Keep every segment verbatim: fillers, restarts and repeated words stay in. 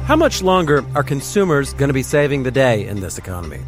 How much longer are consumers going to be saving the day in this economy?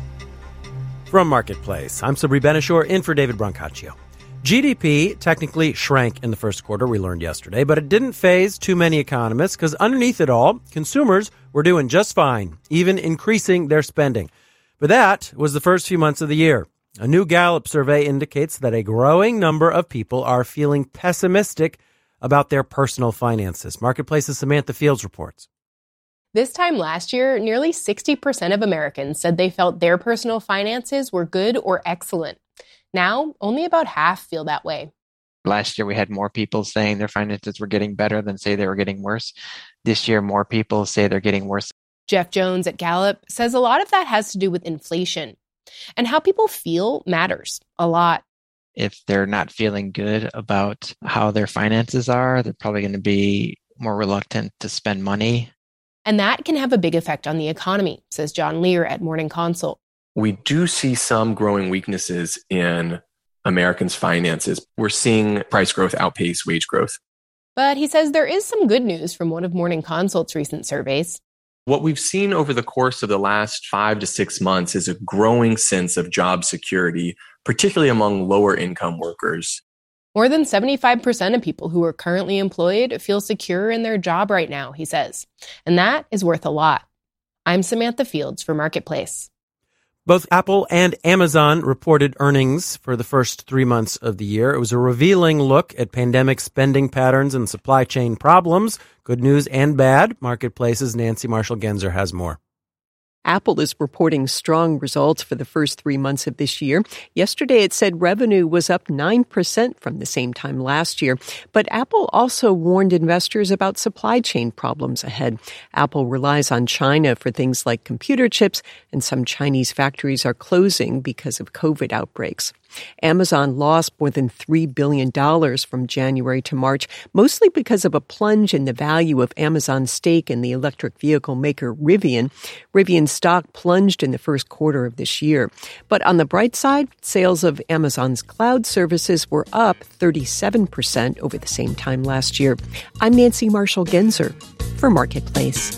From Marketplace, I'm Sabri Benishore in for David Brancaccio. G D P technically shrank in the first quarter, we learned yesterday, but it didn't faze too many economists because underneath it all, consumers were doing just fine, even increasing their spending. But that was the first few months of the year. A new Gallup survey indicates that a growing number of people are feeling pessimistic about their personal finances. Marketplace's Samantha Fields reports. This time last year, nearly sixty percent of Americans said they felt their personal finances were good or excellent. Now, only about half feel that way. Last year, we had more people saying their finances were getting better than say they were getting worse. This year, more people say they're getting worse. Jeff Jones at Gallup says a lot of that has to do with inflation. And how people feel matters a lot. If they're not feeling good about how their finances are, they're probably going to be more reluctant to spend money. And that can have a big effect on the economy, says John Lear at Morning Consult. We do see some growing weaknesses in Americans' finances. We're seeing price growth outpace wage growth. But he says there is some good news from one of Morning Consult's recent surveys. What we've seen over the course of the last five to six months is a growing sense of job security, particularly among lower income workers. More than seventy-five percent of people who are currently employed feel secure in their job right now, he says. And that is worth a lot. I'm Samantha Fields for Marketplace. Both Apple and Amazon reported earnings for the first three months of the year. It was a revealing look at pandemic spending patterns and supply chain problems. Good news and bad. Marketplace's Nancy Marshall-Genzer has more. Apple is reporting strong results for the first three months of this year. Yesterday, it said revenue was up nine percent from the same time last year. But Apple also warned investors about supply chain problems ahead. Apple relies on China for things like computer chips, and some Chinese factories are closing because of COVID outbreaks. Amazon lost more than three billion dollars from January to March, mostly because of a plunge in the value of Amazon's stake in the electric vehicle maker Rivian. Rivian's stock plunged in the first quarter of this year. But on the bright side, sales of Amazon's cloud services were up thirty-seven percent over the same time last year. I'm Nancy Marshall-Genzer for Marketplace.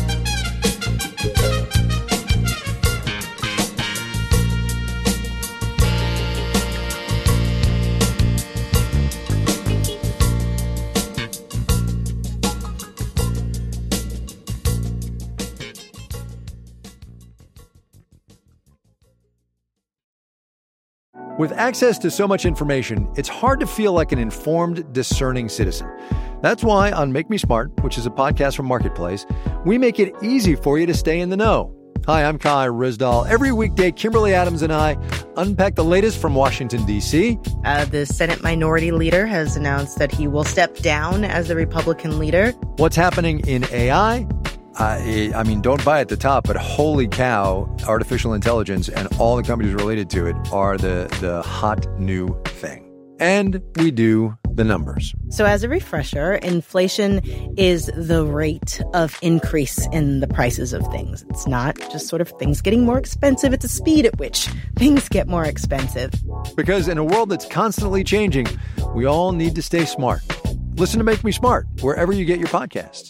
With access to so much information, it's hard to feel like an informed, discerning citizen. That's why on Make Me Smart, which is a podcast from Marketplace, we make it easy for you to stay in the know. Hi, I'm Kai Rizdal. Every weekday, Kimberly Adams and I unpack the latest from Washington, D C. Uh, the Senate Minority Leader has announced that he will step down as the Republican leader. What's happening in A I? I, I mean, don't buy at the top, but holy cow, artificial intelligence and all the companies related to it are the, the hot new thing. And we do the numbers. So as a refresher, inflation is the rate of increase in the prices of things. It's not just sort of things getting more expensive. It's a speed at which things get more expensive. Because in a world that's constantly changing, we all need to stay smart. Listen to Make Me Smart wherever you get your podcasts.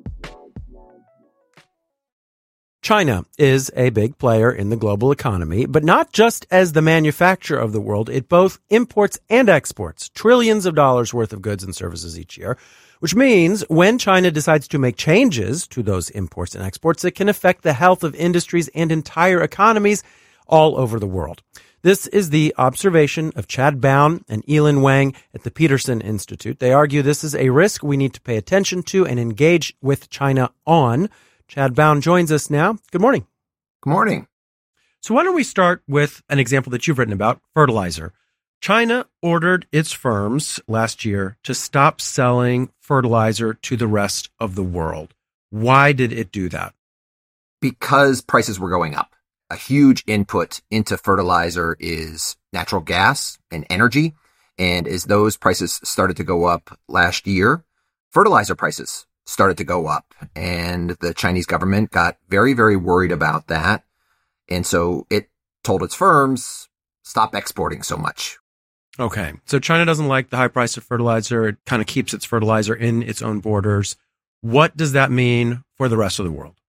China is a big player in the global economy, but not just as the manufacturer of the world. It both imports and exports trillions of dollars worth of goods and services each year, which means when China decides to make changes to those imports and exports, it can affect the health of industries and entire economies all over the world. This is the observation of Chad Bown and Elin Wang at the Peterson Institute. They argue this is a risk we need to pay attention to and engage with China on. Chad Bown joins us now. Good morning. Good morning. So why don't we start with an example that you've written about, fertilizer. China ordered its firms last year to stop selling fertilizer to the rest of the world. Why did it do that? Because prices were going up. A huge input into fertilizer is natural gas and energy. And as those prices started to go up last year, fertilizer prices started to go up. And the Chinese government got very, very worried about that. And so it told its firms, stop exporting so much. Okay. So China doesn't like the high price of fertilizer. It kind of keeps its fertilizer in its own borders. What does that mean for the rest of the world?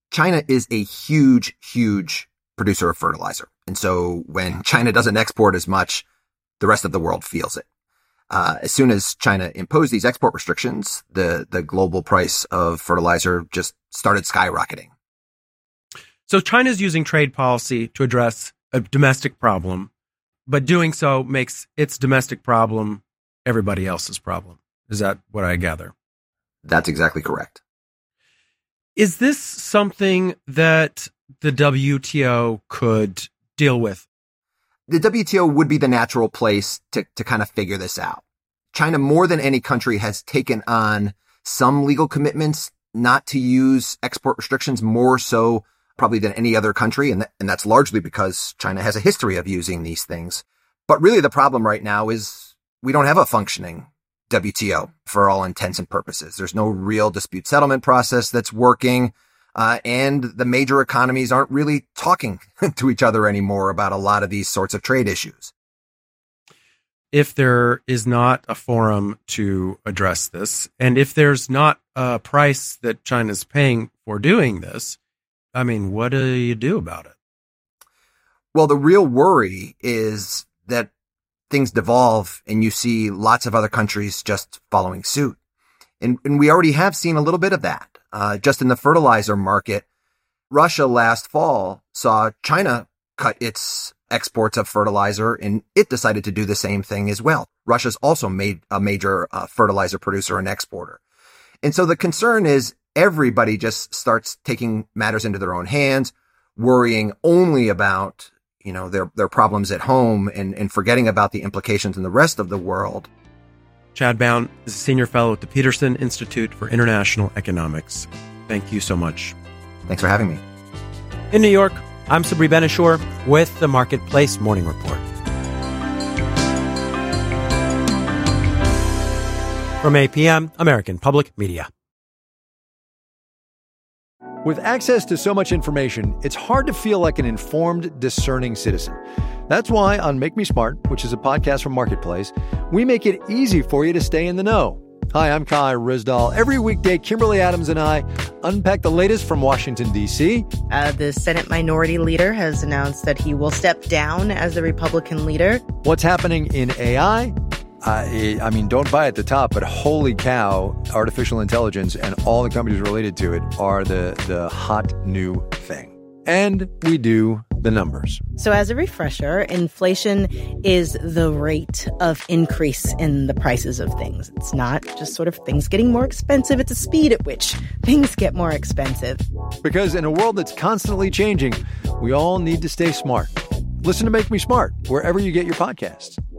China is a huge, huge producer of fertilizer. And so when China doesn't export as much, the rest of the world feels it. Uh, as soon as China imposed these export restrictions, the, the global price of fertilizer just started skyrocketing. So China's using trade policy to address a domestic problem, but doing so makes its domestic problem everybody else's problem. Is that what I gather? That's exactly correct. Is this something that the W T O could deal with? The W T O would be the natural place to, to kind of figure this out. China, more than any country, has taken on some legal commitments not to use export restrictions, more so probably than any other country. And, th- and that's largely because China has a history of using these things. But really the problem right now is we don't have a functioning W T O for all intents and purposes. There's no real dispute settlement process that's working. Uh, and the major economies aren't really talking to each other anymore about a lot of these sorts of trade issues. If there is not a forum to address this, and if there's not a price that China's paying for doing this, I mean, what do you do about it? Well, the real worry is that things devolve and you see lots of other countries just following suit. And, and we already have seen a little bit of that. Uh, just in the fertilizer market, Russia last fall saw China cut its exports of fertilizer, and it decided to do the same thing as well. Russia's also made a major uh, fertilizer producer and exporter. And so the concern is everybody just starts taking matters into their own hands, worrying only about, you know, their, their problems at home and, and forgetting about the implications in the rest of the world. Chad Bown is a senior fellow at the Peterson Institute for International Economics. Thank you so much. Thanks for having me. In New York, I'm Sabri Ben-Achour with the Marketplace Morning Report. From A P M, American Public Media. With access to so much information, it's hard to feel like an informed, discerning citizen. That's why on Make Me Smart, which is a podcast from Marketplace, we make it easy for you to stay in the know. Hi, I'm Kai Rizdal. Every weekday, Kimberly Adams and I unpack the latest from Washington, D C. Uh, the Senate Minority Leader has announced that he will step down as the Republican leader. What's happening in A I? Uh, I mean, don't buy at the top, but holy cow, artificial intelligence and all the companies related to it are the, the hot new thing. And we do the numbers. So as a refresher, inflation is the rate of increase in the prices of things. It's not just sort of things getting more expensive. It's a speed at which things get more expensive. Because in a world that's constantly changing, we all need to stay smart. Listen to Make Me Smart wherever you get your podcasts.